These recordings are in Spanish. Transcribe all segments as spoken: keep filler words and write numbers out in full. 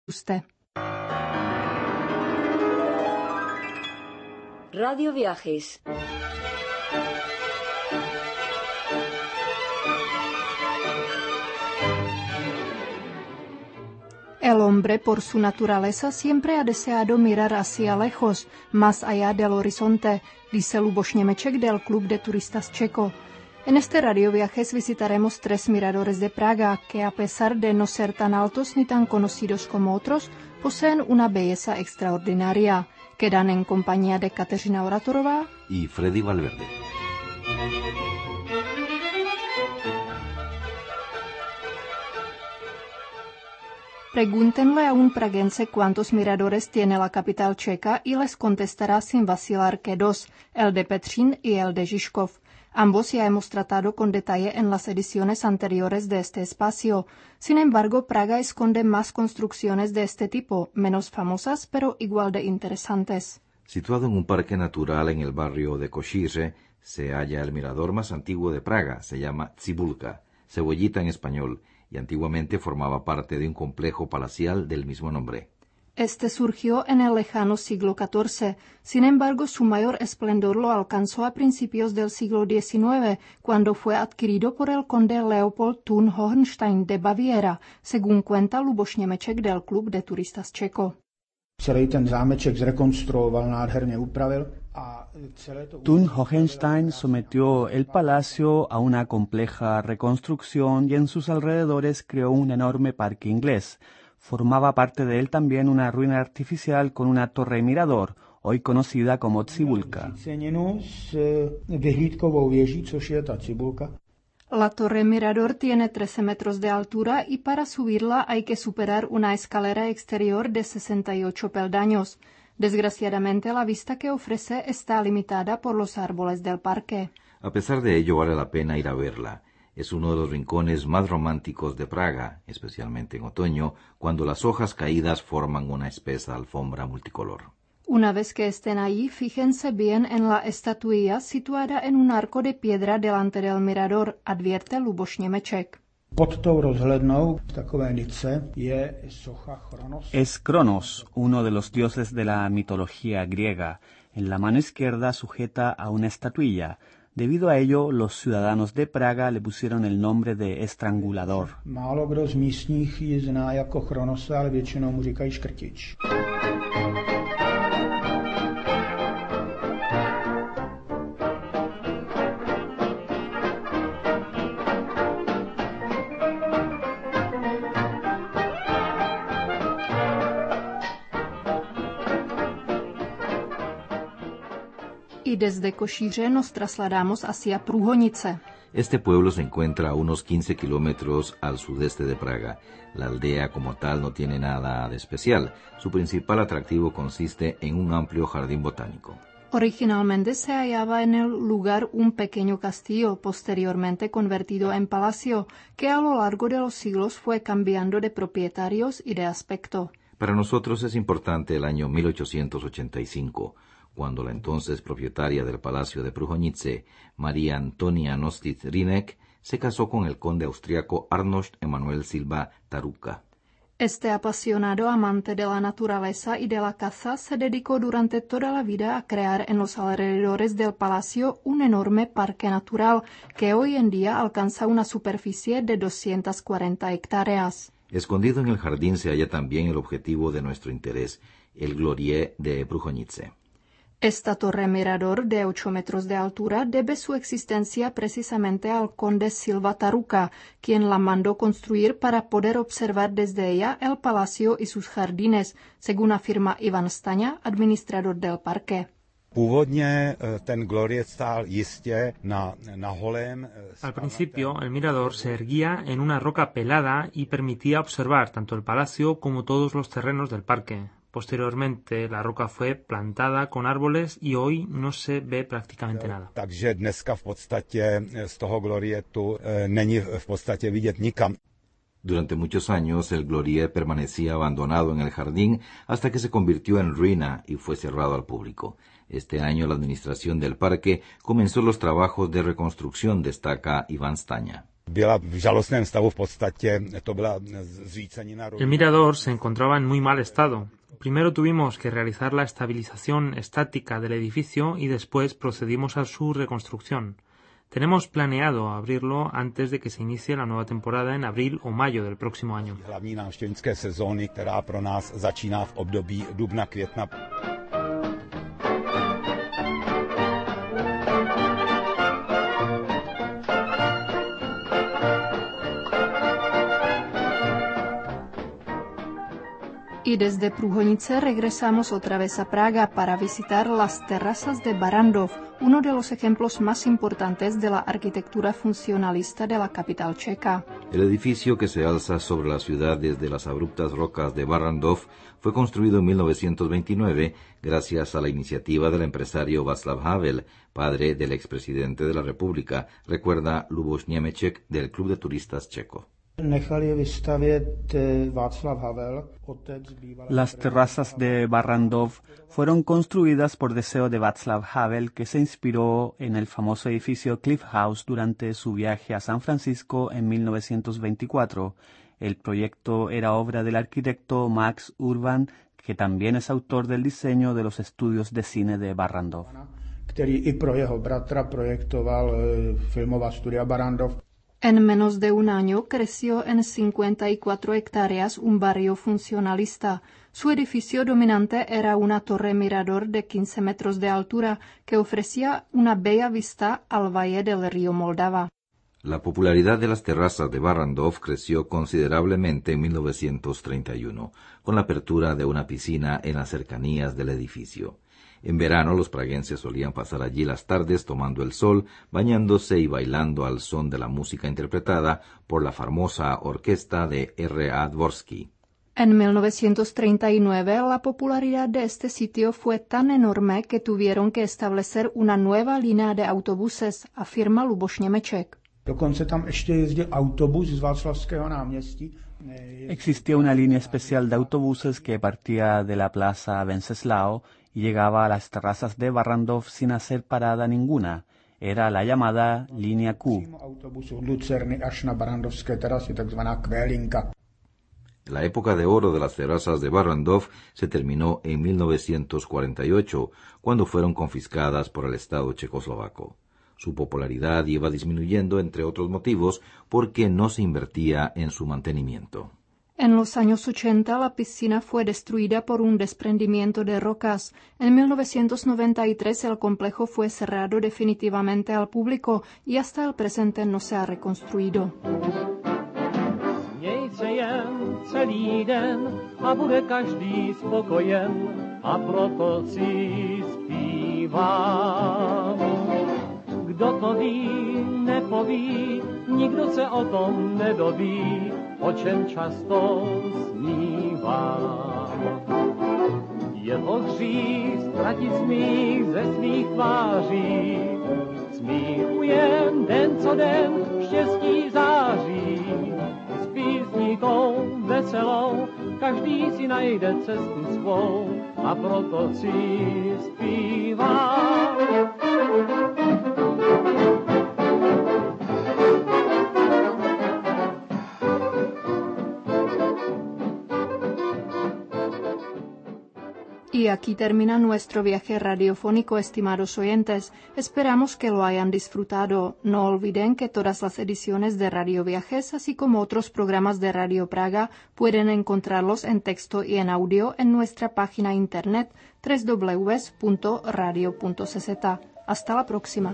usted. Radio Viajes. El hombre, por su naturaleza, siempre ha deseado mirar hacia lejos, más allá del horizonte, dice Luboš Němeček del Club de Turistas Checo. En este Radio Viajes visitaremos tres miradores de Praga, que a pesar de no ser tan altos ni tan conocidos como otros, poseen una belleza extraordinaria. Quedan en compañía de Kateřina Oratorová y Freddy Valverde. Pregúntenle a un praguense cuántos miradores tiene la capital checa y les contestará sin vacilar que dos, el de Petřín y el de Žižkov. Ambos ya hemos tratado con detalle en las ediciones anteriores de este espacio. Sin embargo, Praga esconde más construcciones de este tipo, menos famosas, pero igual de interesantes. Situado en un parque natural en el barrio de Košice, se halla el mirador más antiguo de Praga. Se llama Cibulka, cebollita en español, y antiguamente formaba parte de un complejo palacial del mismo nombre. Este surgió en el lejano siglo catorce. Sin embargo, su mayor esplendor lo alcanzó a principios del siglo diecinueve, cuando fue adquirido por el conde Leopold Thun-Hohenstein de Baviera, según cuenta Luboš Němeček del Club de Turistas Checo. Celý ten zámeček zrekonstruoval, nádherně upravil. Thun-Hohenstein sometió el palacio a una compleja reconstrucción y en sus alrededores creó un enorme parque inglés. Formaba parte de él también una ruina artificial con una torre mirador, hoy conocida como Cibulka. La torre mirador tiene trece metros de altura y para subirla hay que superar una escalera exterior de sesenta y ocho peldaños. Desgraciadamente, la vista que ofrece está limitada por los árboles del parque. A pesar de ello, vale la pena ir a verla. Es uno de los rincones más románticos de Praga, especialmente en otoño, cuando las hojas caídas forman una espesa alfombra multicolor. Una vez que estén allí, fíjense bien en la estatuilla situada en un arco de piedra delante del mirador, advierte Luboš Němeček. Pod tou rozhlednou v takové nice je socha Chronos. Es Cronos, uno de los dioses de la mitología griega. En la mano izquierda sujeta a una estatuilla. Debido a ello, los ciudadanos de Praga le pusieron el nombre de estrangulador. Málo kdo z místních ji zná jako Chronosa, ale většinou mu říkají škrtič. Y desde Košíře nos trasladamos hacia Průhonice. Este pueblo se encuentra a unos quince kilómetros al sudeste de Praga. La aldea como tal no tiene nada de especial. Su principal atractivo consiste en un amplio jardín botánico. Originalmente se hallaba en el lugar un pequeño castillo, posteriormente convertido en palacio, que a lo largo de los siglos fue cambiando de propietarios y de aspecto. Para nosotros es importante el año mil ochocientos ochenta y cinco, cuando la entonces propietaria del Palacio de Průhonice, María Antonia Nostitz-Hrynek, se casó con el conde austriaco Arnošt Emanuel Silva Taruka. Este apasionado amante de la naturaleza y de la caza se dedicó durante toda la vida a crear en los alrededores del palacio un enorme parque natural que hoy en día alcanza una superficie de doscientas cuarenta hectáreas. Escondido en el jardín se halla también el objetivo de nuestro interés, el Glorie de Průhonice. Esta torre mirador de ocho metros de altura debe su existencia precisamente al conde Silva Taruka, quien la mandó construir para poder observar desde ella el palacio y sus jardines, según afirma Ivan Staňa, administrador del parque. Původně ten Glorie stál jistě na, na holém... Al principio, el mirador se erguía en una roca pelada y permitía observar tanto el palacio como todos los terrenos del parque. Posteriormente, la roca fue plantada con árboles y hoy no se ve prácticamente nada. Takže dneska v podstatě z toho Glorietu není v podstatě vidět nikam. Durante muchos años el Glorie permanecía abandonado en el jardín hasta que se convirtió en ruina y fue cerrado al público. Este año la administración del parque comenzó los trabajos de reconstrucción, destaca Iván Staňa. El mirador se encontraba en muy mal estado. Primero tuvimos que realizar la estabilización estática del edificio y después procedimos a su reconstrucción. Tenemos planeado abrirlo antes de que se inicie la nueva temporada en abril o mayo del próximo año. Y desde Průhonice regresamos otra vez a Praga para visitar las terrazas de Barrandov, uno de los ejemplos más importantes de la arquitectura funcionalista de la capital checa. El edificio, que se alza sobre la ciudad desde las abruptas rocas de Barrandov, fue construido en mil novecientos veintinueve gracias a la iniciativa del empresario Václav Havel, padre del expresidente de la República, recuerda Luboš Němeček del Club de Turistas Checo. Las terrazas de Barrandov fueron construidas por deseo de Václav Havel, que se inspiró en el famoso edificio Cliff House durante su viaje a San Francisco en mil novecientos veinticuatro. El proyecto era obra del arquitecto Max Urban, que también es autor del diseño de los estudios de cine de Barrandov. En menos de un año creció en cincuenta y cuatro hectáreas un barrio funcionalista. Su edificio dominante era una torre mirador de quince metros de altura que ofrecía una bella vista al valle del río Moldava. La popularidad de las terrazas de Barrandov creció considerablemente en mil novecientos treinta y uno, con la apertura de una piscina en las cercanías del edificio. En verano los praguenses solían pasar allí las tardes tomando el sol, bañándose y bailando al son de la música interpretada por la famosa orquesta de R A Dvorsky. En mil novecientos treinta y nueve la popularidad de este sitio fue tan enorme que tuvieron que establecer una nueva línea de autobuses, afirma Luboš Němeček. Existía una línea especial de autobuses que partía de la plaza Wenceslao y llegaba a las terrazas de Barrandov sin hacer parada ninguna. Era la llamada línea Q. La época de oro de las terrazas de Barrandov se terminó en mil novecientos cuarenta y ocho, cuando fueron confiscadas por el Estado checoslovaco. Su popularidad iba disminuyendo, entre otros motivos, porque no se invertía en su mantenimiento. En los años ochenta la piscina fue destruida por un desprendimiento de rocas. En mil novecientos noventa y tres el complejo fue cerrado definitivamente al público y hasta el presente no se ha reconstruido. Mějte jen celý den a bude každý spokojen a proto si zpívám. Kdo to ví, nepoví, nikdo se o tom nedoví, o čem často snívám. Je to hřích ztratit smích ze svých tváří, smíchu jen den co den štěstí září. S písníkou veselou každý si najde cestu svou a proto si zpívám. Y aquí termina nuestro viaje radiofónico, estimados oyentes. Esperamos que lo hayan disfrutado. No olviden que todas las ediciones de Radio Viajes, así como otros programas de Radio Praga, pueden encontrarlos en texto y en audio en nuestra página internet doble u doble u doble u punto radio punto c z. Hasta la próxima.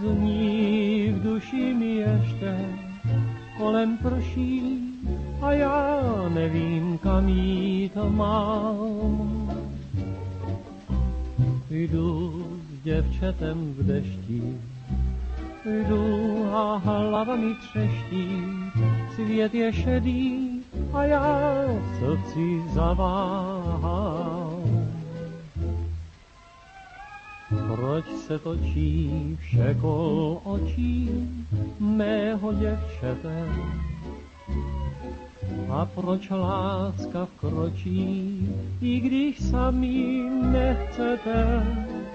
zní v duši mi ještě, kolem prší a já nevím, kam jít mám. Jdu s děvčetem v dešti, jdu a hlava mi třeští, svět je šedý a já v srdci zaváhám. Proč se točí vše kol očí mého děvčete? A proč láska vkročí, i když sami nechcete?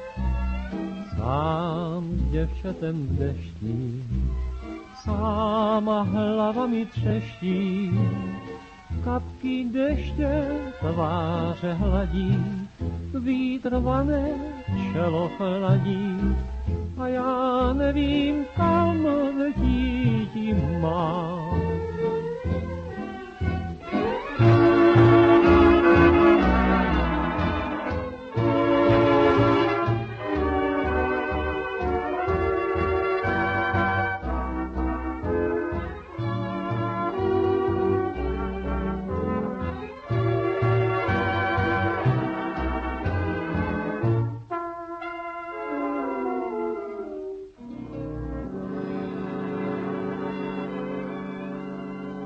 Sám s děvčetem v dešti, sám a hlava mi třeští, kapky deště tváře hladí, vítr vané čelo chladí a já nevím, kam letít mám.